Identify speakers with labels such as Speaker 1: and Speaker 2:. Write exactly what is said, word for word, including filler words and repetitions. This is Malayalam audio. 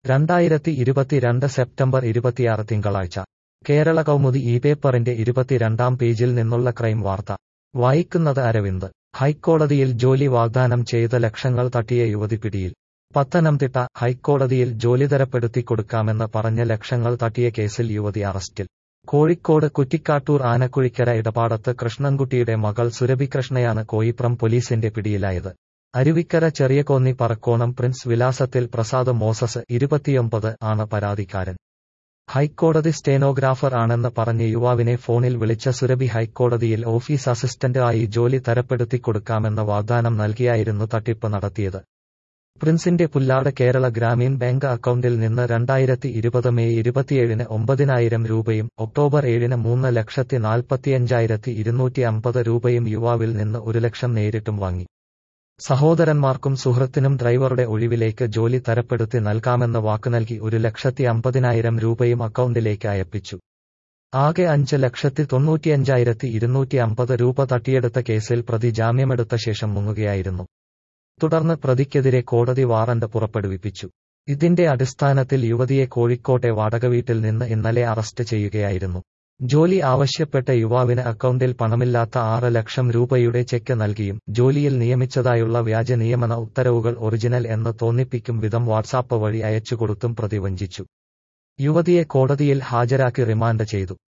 Speaker 1: രണ്ടായിരത്തി ഇരുപത്തിരണ്ട് സെപ്റ്റംബർ ഇരുപത്തിയാറ് തിങ്കളാഴ്ച കേരള കൗമുദി ഈ പേപ്പറിന്റെ ഇരുപത്തിരണ്ടാം പേജിൽ നിന്നുള്ള ക്രൈം വാർത്ത വായിക്കുന്നത് അരവിന്ദ്. ഹൈക്കോടതിയിൽ ജോലി വാഗ്ദാനം ചെയ്ത ലക്ഷങ്ങൾ തട്ടിയ യുവതി പിടിയിൽ. പത്തനംതിട്ട ഹൈക്കോടതിയിൽ ജോലി തരപ്പെടുത്തി കൊടുക്കാമെന്ന് പറഞ്ഞ ലക്ഷങ്ങൾ തട്ടിയ കേസിൽ യുവതി അറസ്റ്റിൽ. കോഴിക്കോട് കുറ്റിക്കാട്ടൂർ ആനക്കുഴിക്കര ഇടപാടത്ത് കൃഷ്ണൻകുട്ടിയുടെ മകൾ സുരഭികൃഷ്ണയാണ് കോയിപ്രം പോലീസിന്റെ പിടിയിലായത്. അരുവിക്കര ചെറിയകോന്നി പറക്കോണം പ്രിൻസ് വിലാസത്തിൽ പ്രസാദ് മോസസ് ഇരുപത്തിയൊമ്പത് ആണ് പരാതിക്കാരൻ. ഹൈക്കോടതി സ്റ്റെനോഗ്രാഫർ ആണെന്ന് പറഞ്ഞ് യുവാവിനെ ഫോണിൽ വിളിച്ച സുരഭി ഹൈക്കോടതിയിൽ ഓഫീസ് അസിസ്റ്റന്റ് ആയി ജോലി തരപ്പെടുത്തി കൊടുക്കാമെന്ന വാഗ്ദാനം നൽകിയായിരുന്നു തട്ടിപ്പ് നടത്തിയത്. പ്രിൻസിന്റെ പുല്ലാട് കേരള ഗ്രാമീൺ ബാങ്ക് അക്കൗണ്ടിൽ നിന്ന് രണ്ടായിരത്തി ഇരുപത് മെയ് ഇരുപത്തിയേഴിന് ഒമ്പതിനായിരം രൂപയും ഒക്ടോബർ ഏഴിന് മൂന്ന് ലക്ഷത്തി നാൽപ്പത്തിയഞ്ചായിരത്തി ഇരുന്നൂറ്റി അമ്പത് രൂപയും യുവാവിൽ നിന്ന് ഒരു ലക്ഷം നേരിട്ടും വാങ്ങി. സഹോദരന്മാർക്കും സുഹൃത്തിനും ഡ്രൈവറുടെ ഒഴിവിലേക്ക് ജോലി തരപ്പെടുത്തി നൽകാമെന്ന് വാക്ക് നൽകി ഒരു ലക്ഷത്തി അമ്പതിനായിരം രൂപയും അക്കൗണ്ടിലേക്ക് അയപ്പിച്ചു. ആകെ അഞ്ച് ലക്ഷത്തി തൊണ്ണൂറ്റിയഞ്ചായിരത്തി ഇരുന്നൂറ്റി അമ്പത് രൂപ തട്ടിയെടുത്ത കേസിൽ പ്രതി ജാമ്യമെടുത്ത ശേഷം മുങ്ങുകയായിരുന്നു. തുടർന്ന് പ്രതിക്കെതിരെ കോടതി വാറണ്ട് പുറപ്പെടുവിപ്പിച്ചു. ഇതിന്റെ അടിസ്ഥാനത്തിൽ യുവതിയെ കോഴിക്കോട്ടെ വാടകവീട്ടിൽ നിന്ന് ഇന്നലെ അറസ്റ്റ് ചെയ്യുകയായിരുന്നു. ജോലി ആവശ്യപ്പെട്ട യുവാവിന് അക്കൗണ്ടിൽ പണമില്ലാത്ത ആറ് ലക്ഷം രൂപയുടെ ചെക്ക് നൽകിയും ജോലിയിൽ നിയമിച്ചതായുള്ള വ്യാജ നിയമന ഉത്തരവുകൾ ഒറിജിനൽ എന്ന് തോന്നിപ്പിക്കും വിധം വാട്സാപ്പ് വഴി അയച്ചുകൊടുത്തും പ്രതി വഞ്ചിച്ചു. യുവതിയെ കോടതിയിൽ ഹാജരാക്കി റിമാൻഡ് ചെയ്തു.